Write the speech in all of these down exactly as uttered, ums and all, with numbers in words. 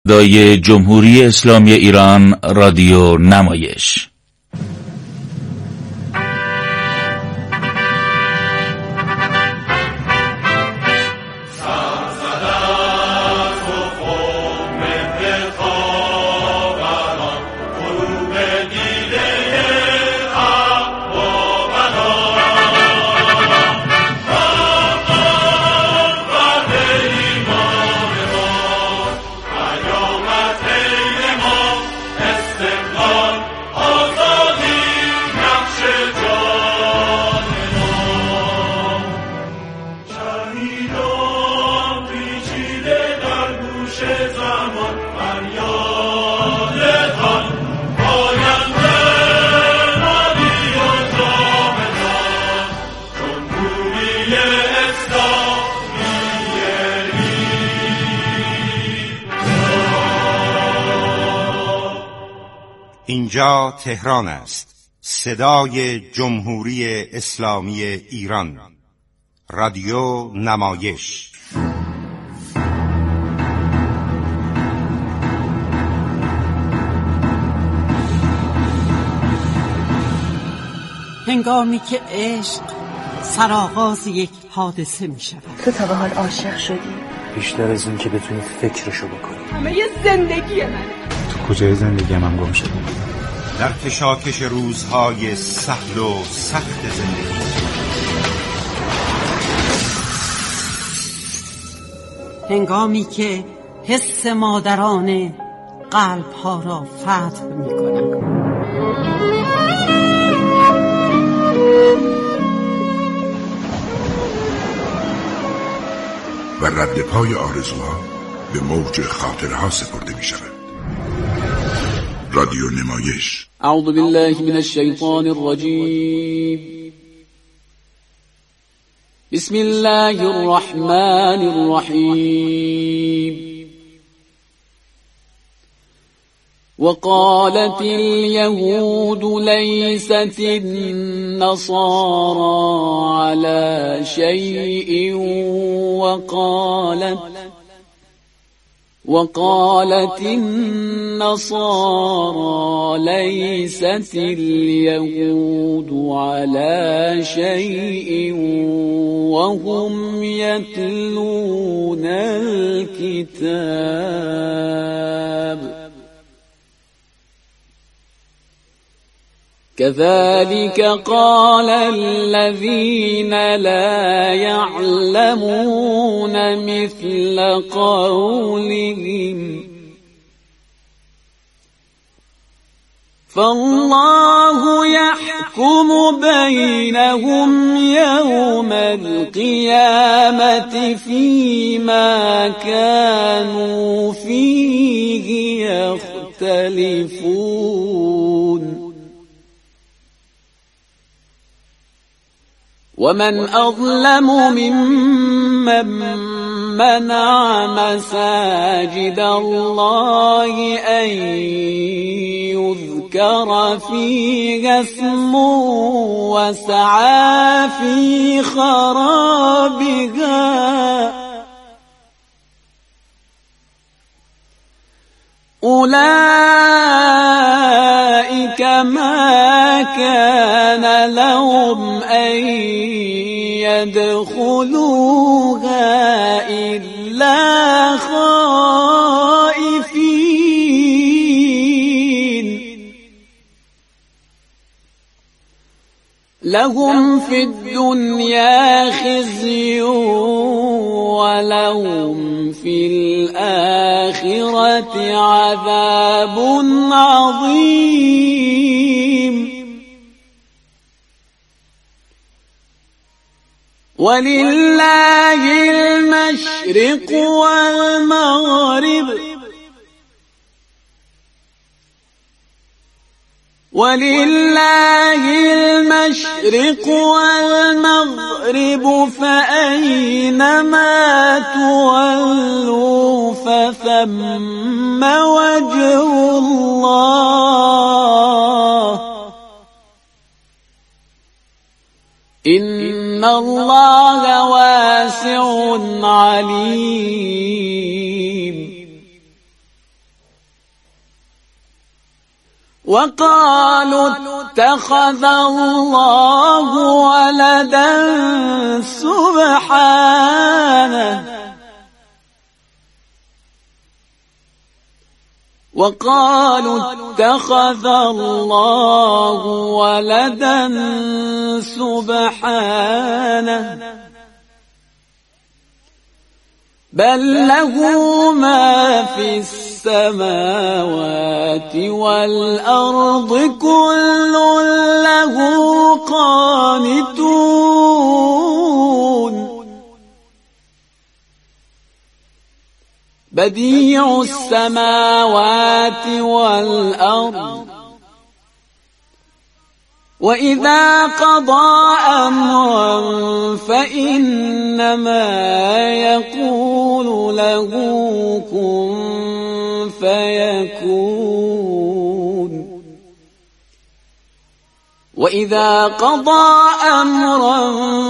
صدای جمهوری اسلامی ایران رادیو نمایش. اینجا تهران است، صدای جمهوری اسلامی ایران، رادیو نمایش. هنگامی که عشق سرآغاز یک حادثه می شود. تو تا به حال عاشق شدی؟ بیشتر از این که بتونی فکرشو بکنی. همه یه زندگی منه. تو کجای زندگی هم گم شدی؟ در کشاکش روزهای سهل و سخت زندگی. هنگامی که حس مادرانه قلب‌ها را فتح می‌کند. و رد پای آرزوها به موج خاطرها سپرده می شود. رادیو نمایش. اعوذ بالله من الشیطان الرجیم. بسم الله الرحمن الرحیم. وقالت اليهود ليست النصارى على شيء وقالت وقالت النصارى ليست اليهود على شيء وهم يتلون الكتاب كذلك قال الذين لا يعلمون مثل قولهم فالله يحكم بينهم يوم القيامة فيما كانوا فيه يختلفون ومن أظلم ممن منع مساجد الله أن يذكر فيها اسمه وسعى في خرابها أولئك ما كان لهم أن يدخلوها إلا خائفين لهم في الدنيا خزي ولهم في الآخرة عذاب عظيم ولله المشرق والمغرب ولله المشرق والمغرب فأينما تولوا فثم وجه الله إن الله واسع عليم وقالوا اتخذ الله ولدا سبحانه وقالوا اتخذ الله ولدا سبحانه بل له ما في السماوات والأرض كل له قانتون بديع السماوات والأرض وإذا قضى أمرا فإنما يقول له كن فيكون وإذا قضى أمرا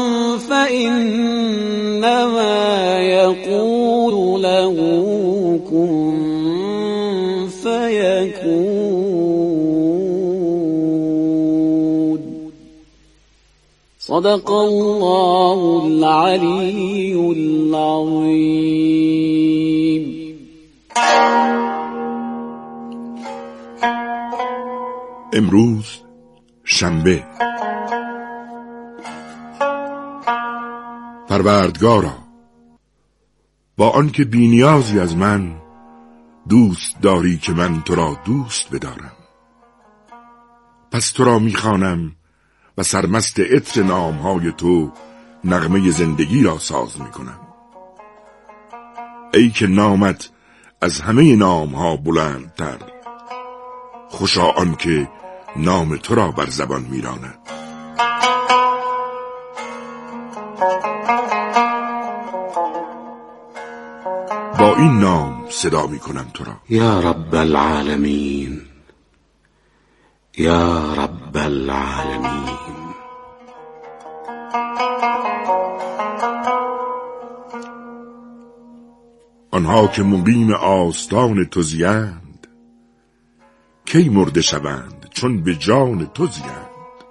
فإنما يقول له كن فيكون صدق الله العلي العظيم. امروز شنبه. پروردگارا، با آنکه بی‌نیازی از من دوست داری که من تو را دوست بدارم، پس تو را می‌خوانم و سرمست عطر نام‌های تو نغمه زندگی را ساز می‌کنم. ای که نامت از همه نام‌ها بلندتر، خوشا آنکه نام تو را بر زبان می‌راند. با این نام صدا می‌کنم تو را. یا رب العالمین، یا رب العالمین. آنها که مقیم آستان تو زیند، کی مرده شوند چون به جان تو زیند.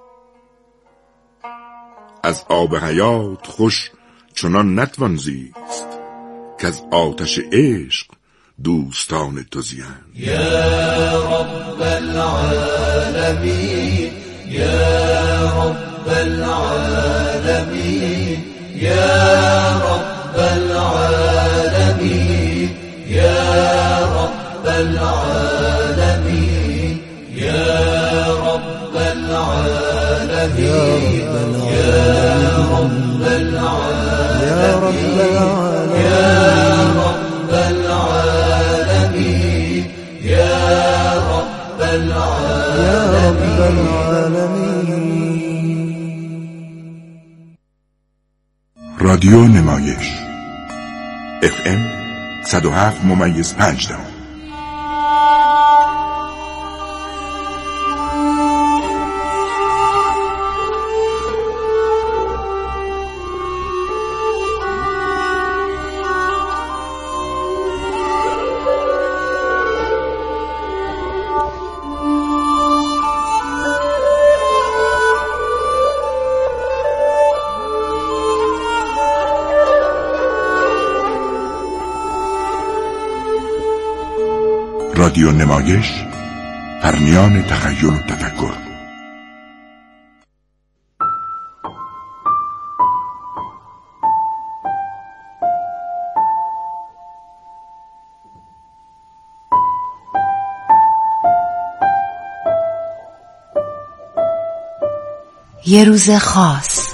از آب حیات خوش چنان نتوان زیست، که از آتش عشق دوستان تو زیند. یا رب العالمین، یا رب العالمین، یا رب العالمین، یا رب العالمین، یا رب العالمین، یا رب العالمین، یا رب العالمین، یا رب العالمین. رادیو نمایش اف ام صد و هفت ممیز پنج دهم. رادیو نمایش، پرنیان تخیل و تفکر. یه روز خاص.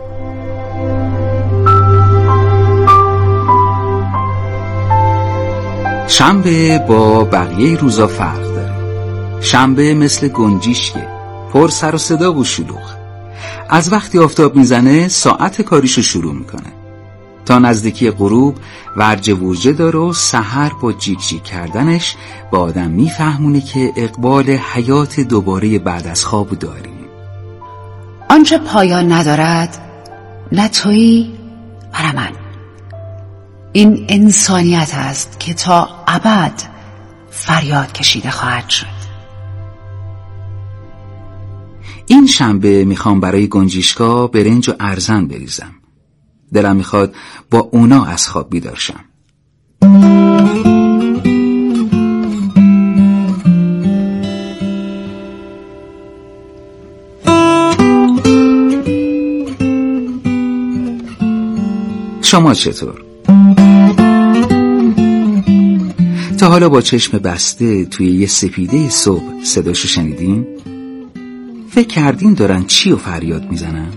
شنبه با بقیه روزا فرق داره. شنبه مثل گنجیشکه، پر سر و صدا و شلوغ. از وقتی آفتاب میزنه ساعت کاریشو شروع میکنه. تا نزدیکی غروب ورجه ورجه داره و سحر با جیک جیک کردنش با آدم میفهمونه که اقبال حیات دوباره بعد از خواب داریم. آنچه پایان ندارد، نه تویی نه من. این انسانیت است که تا ابد فریاد کشیده خواهد شد. این شنبه میخوام برای گنجیشکا برنج و ارزن بریزم. دلم میخواد با اونا از خواب بیدار شم. شما چطور؟ تا حالا با چشم بسته توی یه سپیده صبح صداشو شنیدین؟ فکر کردین دارن چی و فریاد میزنن؟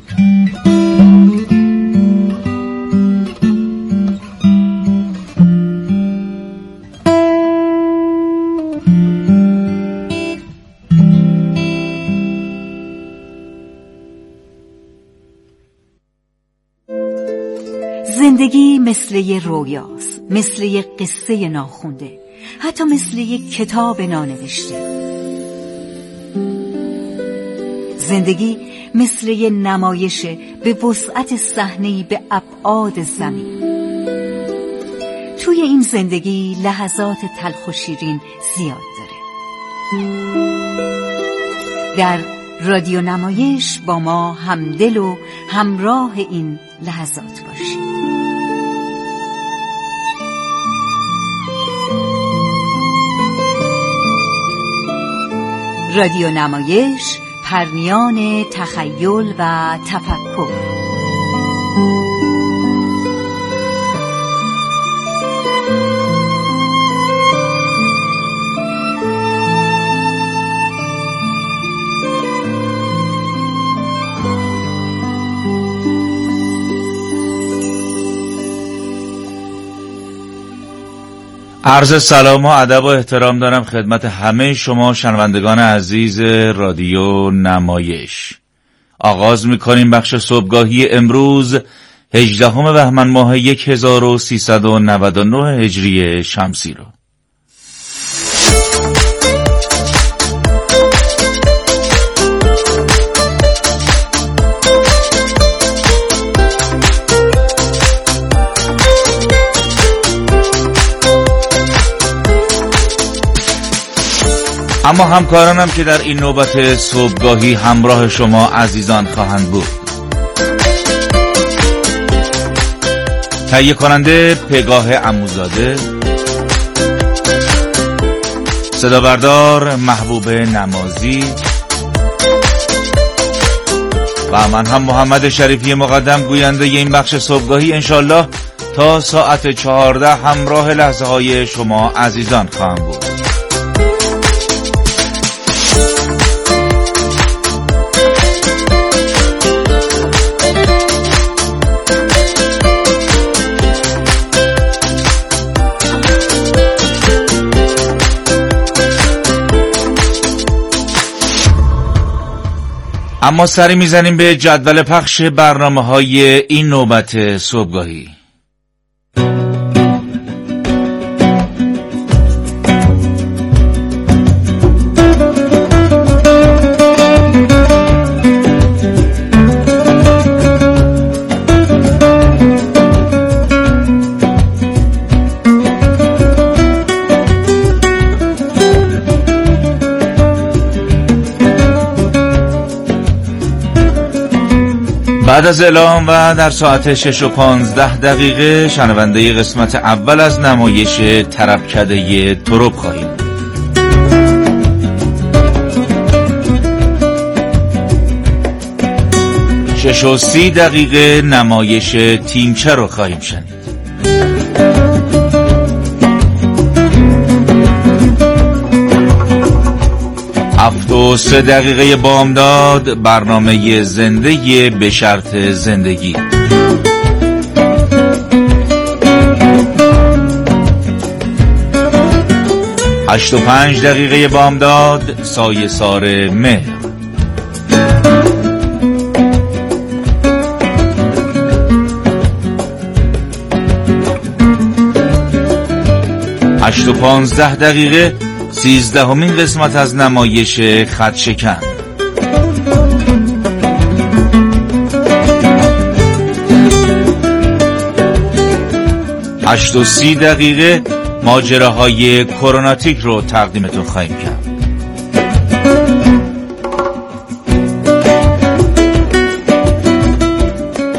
زندگی مثل یه رویاست، مثل یه قصه ناخونده، حتی مثل یه کتاب نانوشته. زندگی مثل یه نمایشه به وسعت صحنه‌ای به ابعاد زمین. توی این زندگی لحظات تلخ و شیرین زیاد داره. در رادیو نمایش با ما همدل و همراه این لحظات باشید. رادیو نمایش، پرمیان تخیل و تفکر. عرض سلام و ادب و احترام دارم خدمت همه شما شنوندگان عزیز رادیو نمایش. آغاز می‌کنیم بخش صبحگاهی امروز هجدهم بهمن ماه هزار و سیصد و نود و نه هجری شمسی رو. اما همکارانم که در این نوبت صبحگاهی همراه شما عزیزان خواهند بود. تهیه کننده پگاه عموزاده، صدا بردار محبوب نمازی و من هم محمد شریفی مقدم گوینده این بخش صبحگاهی انشالله تا ساعت چهارده همراه لحظه های شما عزیزان خواهم بود. اما سری میزنیم به جدول پخش برنامه های این نوبت صبحگاهی. بعد از اعلام و در ساعت شش و پانزده دقیقه شنونده قسمت اول از نمایش طربکده ترب خواهیم. شش و سی دقیقه نمایش تیمچه رو خواهیم شنید. هفت و سه دقیقه بامداد برنامه زنده به شرط زندگی. هشت و پنج دقیقه بامداد سایه سار مهر. هشت و پانزده دقیقه سیزدهمین قسمت از نمایش خط شکن. هشت و سی دقیقه ماجراهای کروناتیک رو تقدیمتون خواهیم کرد.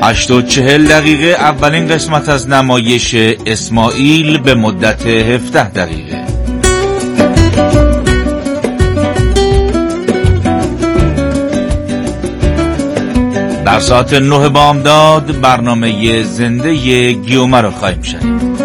هشت و چهل دقیقه اولین قسمت از نمایش اسماعیل به مدت هفده دقیقه. در ساعت نه بامداد برنامه زنده گیومه رو خواهیم شنید.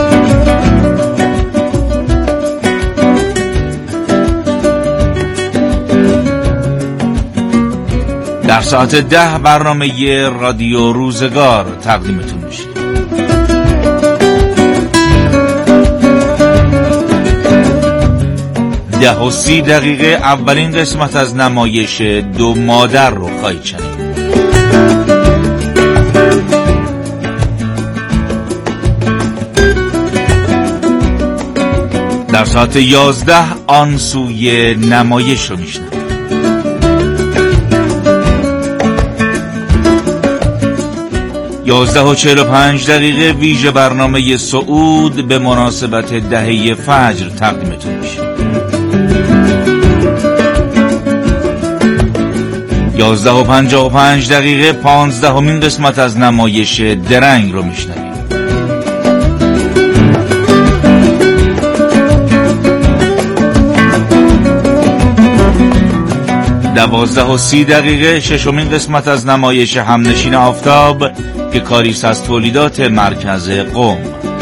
در ساعت ده برنامه رادیو روزگار تقدیمتون میشه. ده و سی دقیقه اولین قسمت از نمایش دو مادر رو خواهید شنید. در ساعت یازده آن سوی نمایش رو میشنید. یازده و چهل و پنج دقیقه ویژه برنامه صعود به مناسبت دهه فجر تقدیمتون میشه. یازده و پنجاه و پنج دقیقه پانزدهمین قسمت از نمایش درنگ رو میشنوید. دوازده و سی دقیقه ششمین قسمت از نمایش همنشین آفتاب که کاریست از تولیدات مرکز قم.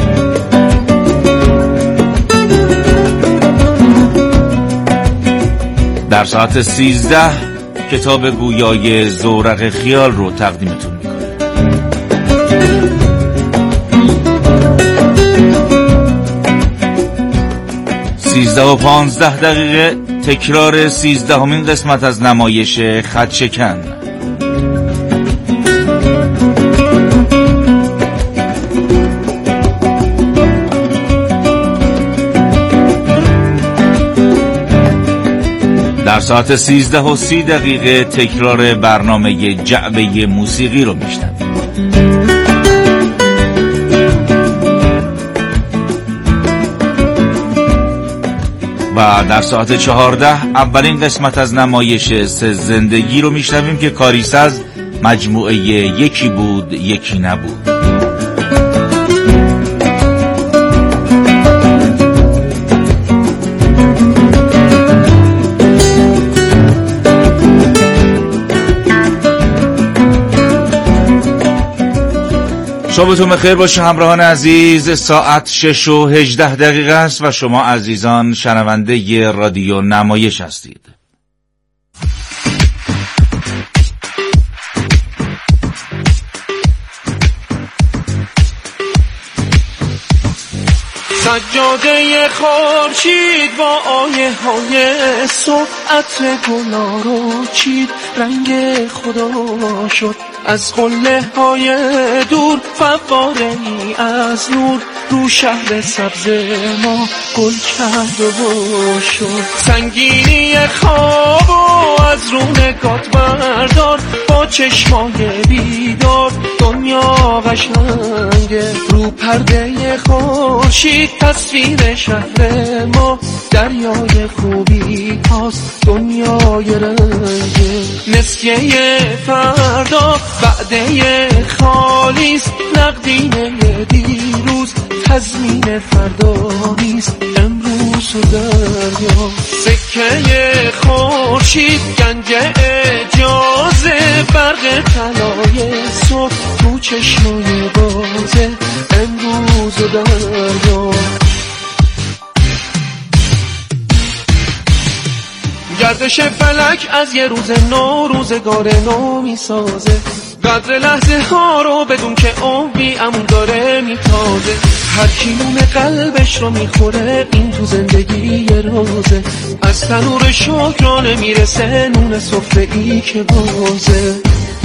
در ساعت سیزده کتاب گویای زورق خیال رو تقدیمتون میکنه. سیزده و پانزده دقیقه تکرار سیزدهمین قسمت از نمایش خط شکن. در ساعت سیزده و سی دقیقه تکرار برنامه جعبه موسیقی رو میشنوید. و در ساعت چهارده اولین قسمت از نمایش سه زندگی رو میشنویم که کاریست از مجموعه یکی بود یکی نبود. شبتون بخیر باشه همراهان عزیز. ساعت شش و هجده دقیقه است و شما عزیزان شنونده رادیو نمایش هستید. سجاده خورشید با آیه های صبح عطر گلا رو چید، رنگ خدا شد از قله های دور، فواره ای از نور رو شهر سبز ما گل کرد و شد. سنگینی خواب و از رو نگات بردار، با چشمای بیدار دنیا قشنگه. رو پرده خورشید تصویر شهر ما، دریای خوبی هاست دنیای رنگه. نسیه فردا وعده خالیست، نقدینه دیروز تضمین فردا نیست. امروز و دریا سکه خورشید، گنج اجازه، برق طلای صبح تو چشمای بازه. امروز و دریا گردش فلک از یه روز نو روزگار نو میسازه. قدر لحظه ها رو بدون که عمری امون داره میتازه. هر کی نون قلبش رو میخوره این تو زندگی یه روزه. از تنور شکرانه میرسه نون سفره ای که بازه.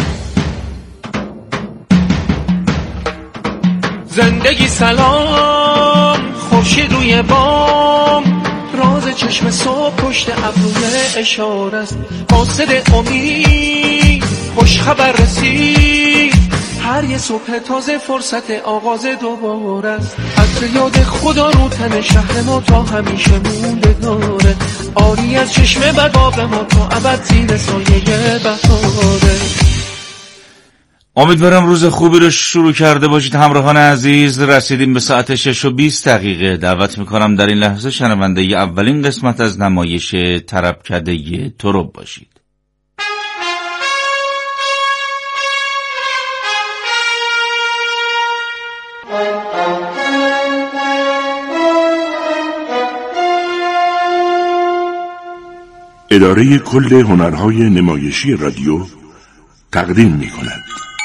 زندگی سلام، خورشید روی بام، راز چشم صبح پشت ابروی اشاره است. قاصد امید خوش خبر رسید، هر یه صبح تازه فرصت آغاز دوباره است. عطر یاد خدا رو تن شهر ما تا همیشه موندگاره، آری از چشم بد باغ ما تا ابد زیر سایه بهاره. امیدوارم روز خوبی رو شروع کرده باشید. همراهان عزیز، رسیدیم به ساعت شش و بیست دقیقه. دعوت میکنم در این لحظه شنونده ی اولین قسمت از نمایش طربکده تراب باشید. اداره کل هنرهای نمایشی رادیو تقدیم می‌کند.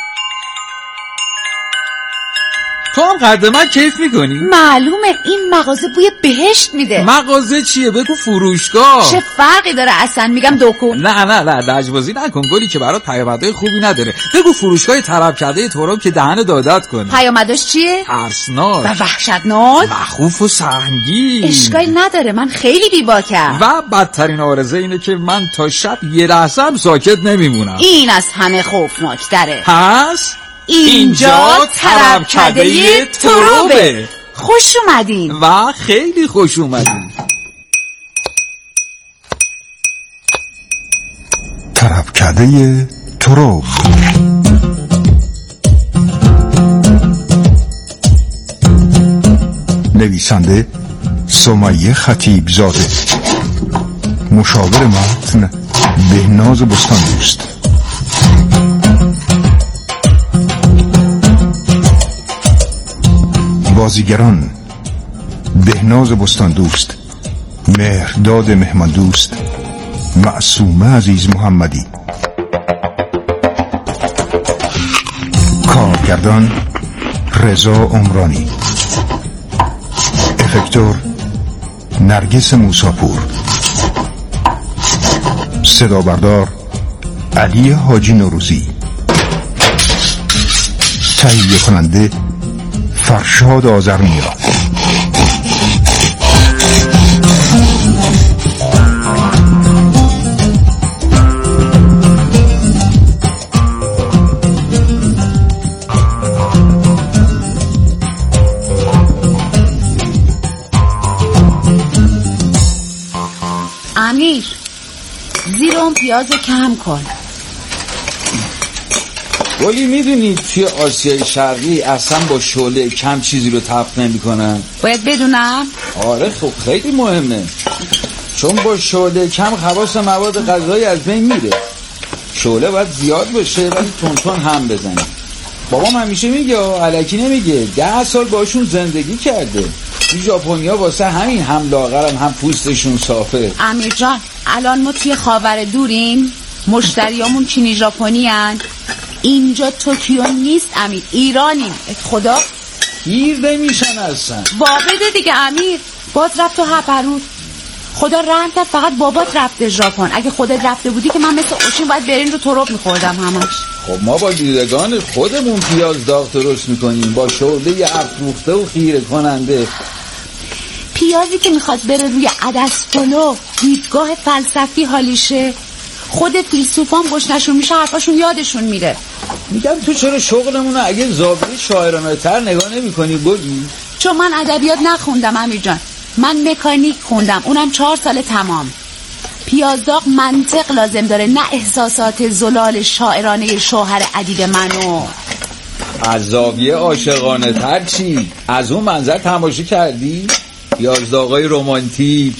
تو هم قد من کیف میکنی؟ معلومه این مغازه بوی بهشت میده. مغازه چیه؟ بگو فروشگاه. چه فرقی داره اصلا؟ میگم دوکو. نه نه نه لجبازی نکن گلی که برات پیامدهای خوبی نداره. بگو فروشگاه طربکده تراب که دهن دادت کنه. پیامدش چیه؟ ترسناک و وحشتناک، مخوف و سهمگین. اشکالی نداره، من خیلی بیباکم. و بدترین آرزه اینه که من تا شب یه لحظه هم ساکت نمیمونم. این از همه خوفناکتره. پس اینجا طربکده ترابه. خوش اومدین. و خیلی خوش اومدین. طربکده تراب. نویسنده سمیه خطیب زاده. مشاور متن بهناز بستاندوست. بازیگران: بهناز بستاندوست، مهرداد مهماندوست، معصومه عزیز محمدی. کارگردان: رضا عمرانی. افکتور: نرگس موساپور. صدا بردار: علی حاجی نوروزی. تهیه کننده: فرشاد آذرنیا. امیر، زیر اون پیازو کم کن. ولی میدونی توی آسیای شرقی اصلا با شعله کم چیزی رو تفت نمی کنن؟ باید بدونم؟ آره خب خیلی مهمه، چون با شعله کم خواص مواد غذایی از بین میره. شعله باید زیاد باشه ولی تونتون هم بزنه. بابام همیشه میگه الکی نمیگه، ده سال باشون زندگی کرده. این ژاپنیا واسه همین هم لاغرن هم پوستشون صافه. امیر جان، الان ما توی خاور دوریم، مشتریامون چینی ژاپنی ان. اینجا توکیو نیست امیر، ایرانیم. خدا گیر نمیشن اصلا. با بده دیگه امیر، باز رفت تو هپرود. خدا رحم کرد فقط بابات رفته ژاپن. اگه خودت رفته بودی که من مثل اوشین باید برین رو تراب میخوردم همش. خب ما با دیدگان خودمون پیاز داغ درست میکنیم با شعله افروخته و خیره کننده. پیازی که میخواد بره روی عدس پلو، دیدگاه فلسفی حالیشه. خود فیلسوفان گشنشون میشه حرفاشون یادشون میره. میگم تو چرا شغلمونو اگه زاویه شاعرانه تر نگاه نمی کنی بگی؟ چون من ادبیات نخوندم امیر جان، من مکانیک خوندم، اونم چهار سال تمام. پیازداغ منطق لازم داره، نه احساسات زلال شاعرانه شوهر عدید منو. از زاویه عاشقانه تر چی؟ از اون منظر تماشا کردی؟ پیازداغای رومانتیک.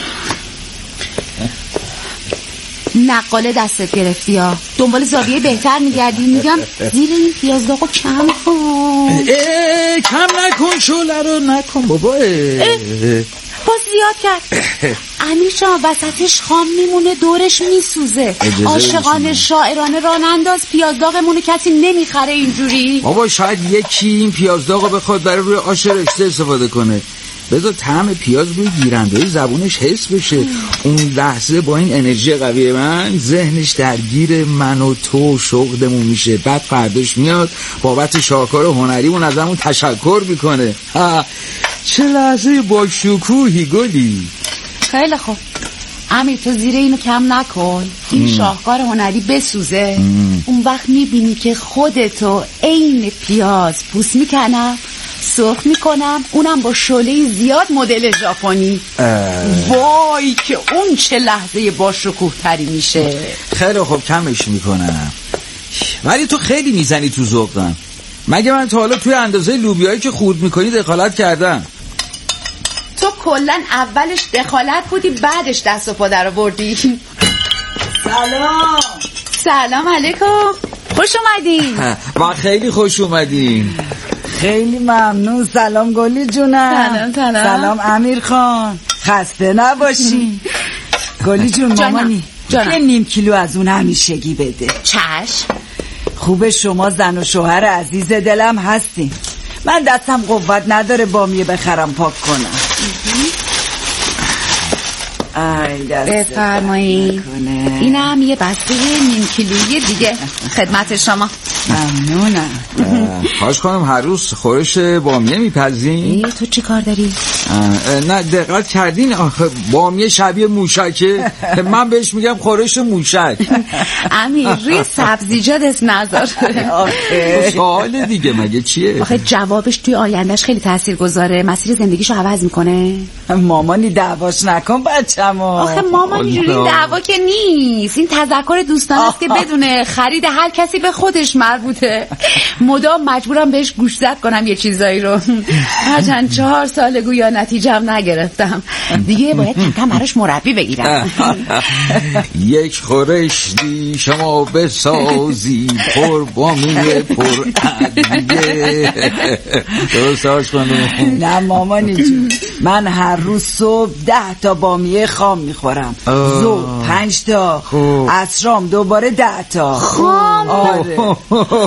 نقاله دستت گرفتی ها، دنبال زاویه بهتر میگردی. میگم زیر این پیازداغو کم کن. اه کم نکن، شعله رو نکن بابا. باز زیاد کرد. امیر جان وسطش خام میمونه، دورش میسوزه. عاشقانه شاعرانه راننداز پیازداغمونو کسی نمیخره اینجوری. بابا شاید یکی این پیازداغو بخواد برای روی آش رشته استفاده کنه. بذار طعم پیاز روی گیرنده زبونش حس بشه. اون لحظه با این انرژی قوی من ذهنش درگیر من و تو شغلمون میشه. بعد فرداش میاد بابت شاهکار هنریمون ازمون تشکر میکنه. چه لحظه با شکوهی گلی. خیلی خوب امیر، تو زیر اینو کم نکن، این ام. شاهکار هنری بسوزه. ام. اون وقت میبینی که خودتو عین پیاز پوست میکنم، سرخ میکنم، اونم با شعله زیاد مدل ژاپنی. وای که اون چه لحظه با شکوه تری میشه. خیلی خوب کمش میکنم. ولی تو خیلی میزنی تو ذوقم. مگه من تا حالا توی اندازه لوبیایی که خورد میکنی دخالت کردم؟ تو کلن اولش دخالت بودی، بعدش دست و پا در آوردی. سلام. سلام علیکم، خوش اومدین. و خیلی خوش اومدین. خیلی ممنون. سلام گلی جونم. سلام سلام. سلام امیر خان، خسته نباشی. گلی جون مامانی یه نیم کیلو از اون همیشگی بده. چشم. خوبه شما زن و شوهر عزیز دلم هستین. من دستم قوت نداره بامیه بخرم پاک کنم. بفرمایید. اینم یه بسته نیم کیلویی دیگه خدمت شما. ممنونم. خواهش کنم هر روز خورش بامیه میپزین؟ تو چی کار داری؟ نه دقت کردین آخه بامیه شبیه موشکه. من بهش میگم خورش موشک. امیر روی سبزیجات اسم نذار. سوال دیگه مگه چیه؟ آخه جوابش توی آیندهش خیلی تاثیرگذاره، مسیر زندگیشو عوض میکنه. مامانی دعواش نکن بچه‌مو. آخه مامان اینجوری دعوا که نیست، این تذکر دوستانه است که بدون خرید هر کسی به خودش مربوطه. مدام مجبورم بهش گوشزد کنم یه چیزایی رو. هرچند چهار سال گویا نتیجه‌ام نگرفتم دیگه، باید کم کم براش مربی بگیرم. یک خورش دی شما بسازی پر بامیه پر ادویه. درستاش کنم. نه مامانی جون، من هر روز صبح ده تا بامیه خام میخورم، صبح پنج تا، عصرام دوباره ده تا خام. آره.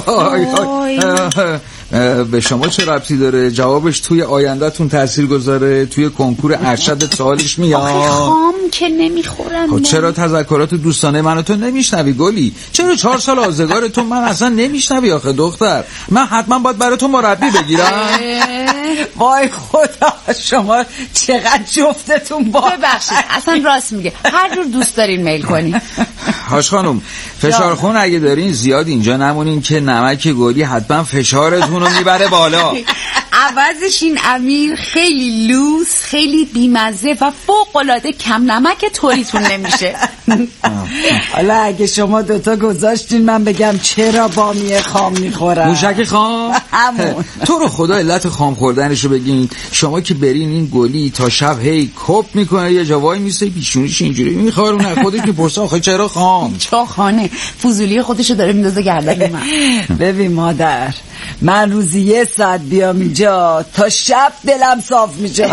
به شما چه ربطی داره؟ جوابش توی آیندهتون تأثیر گذاره، توی کنکور ارشد سوالش میاد. آخه خام که نمیخورم. خب چرا تذکرات دوستانه منو تو نمیشنوی گلی؟ چرا چهار سال آزگارتون من اصلا نمیشنوی آخه دختر؟ من حتما باید برای تو مربی بگیرم. وای خدا، شما چقدر جفتتون با. ببخشید اصلا راست میگه، هر جور دوست دارین میل کنین. هاش خانم فشارخون اگه دارین زیاد اینجا نمونین که نمک گلی حتما فشارتون رو میبره بالا. عوضش این امیر خیلی لوس، خیلی بیمزه و فوق‌العاده کم نمک طوریتون نمیشه. حالا اگه شما دوتا گذاشتین من بگم چرا بامیه خام میخورم؟ موشک خام؟ همون. تو رو خدا علت خام خوردنشو بگین. شما که برین این گلی تا شب هی کپ میکنه یه جوایی میسته پیشونیش اینجوری میخوارونه، خودش میپرسه آخه چرا خام؟ چا خانه فضولی خودشو داره میندازه گردن من. ببین مادر، من روزی یه ساعت بیام اینجا تا شب دلم صاف میشه.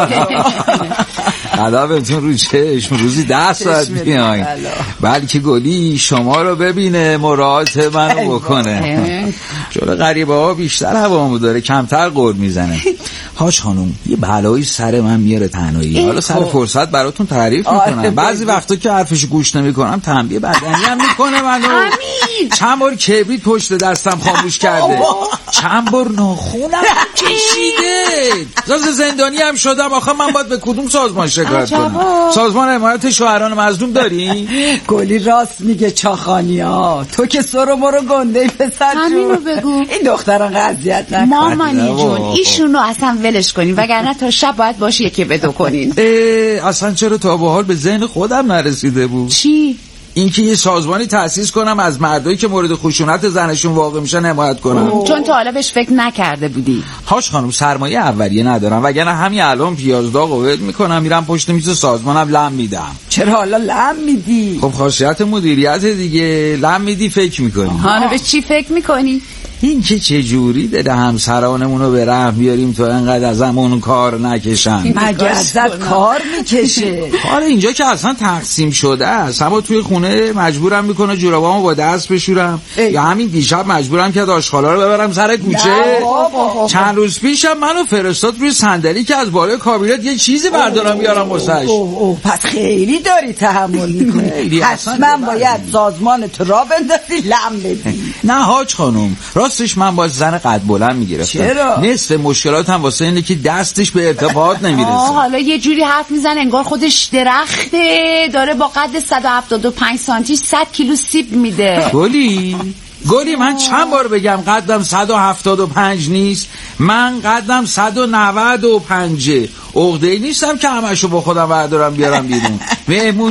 حالا بهتون رو چشم روزی ده ساعت بیاین، بلکه گلی شما رو ببینه مراعات منو بکنه. جلو غریبه ها بیشتر هوامو داره، کمتر قرد میزنه. هاش خانم یه بلایی سر من میاره تنهایی، حالا سر فرصت براتون تعریف میکنم. بعضی وقتا که حرفش گوش نمیکنم تنبیه بدنی هم میکنه منو. چند بار کبریت پشت دستم خاموش کرده، چند بار ناخونم کشیده، تازه زندانی هم شدم. آخه من باید به کدوم سازمان شکایت کنم؟ سازمان حمایت شوهران مظلوم داری؟ گلی راست میگه چاخانی ها، تو که سر و مرو گنده پسر جون. همینو بگو. این دختران قضیت نکن. مامانی جون ایشونو اصلا ولش کنین، وگرنه تا شب باید باشه یکی بدو کنین. اصلا چرا تا به حال به ذهن خودم نرسیده بود؟ چی؟ اینکه یه سازمانی تأسیس کنم از مردایی که مورد خشونت زنشون واقع میشن حمایت کنم. اوه. چون تا حالا بهش فکر نکرده بودی. هاش خانم سرمایه اولیه ندارم، وگرنه همین الان پیازداغ ول میکنم میرم پشت میز سازمانم لم میدم. چرا حالا لم میدی؟ خب خاصیت مدیریت دیگه، لم میدی فکر میکنی. حالا به چی فکر میکنی؟ این که چه جوری داره همسرانمونو به رحم بیاریم تو انقدر ازمون کار نکشن. مگه ازت کار میکشه؟ کار اینجا که اصلا تقسیم شده است، اما توی خونه مجبورم میکنه جورابامو با دست بشورم ای. یا همین دیشب مجبورم که آشغالا رو ببرم سر کوچه. چند روز پیشم منو فرستاد روی صندلی که از بالای کابینت یه چیزی بردارم بیارم واسش. پس خیلی داری تحمل میکنی. حتما باید سازمان تو را بندازی لم بدی. نه حاج خانم، راستش من با زن قد بلند میگرفتم. چرا؟ نصف مشکلاتم واسه اینه که دستش به ارتباط نمیرسه. حالا یه جوری حرف میزنه انگار خودش درخته، داره با قد صد و هفتاد و پنج سانتی صد کیلو سیب میده. گلی گلی من چند بار بگم قدم صد و هفتاد و پنج نیست، من قدم صد و نود و پنج. عقده‌ای نیستم که همشو با خودم بردارم بیارم بیرون. مهمون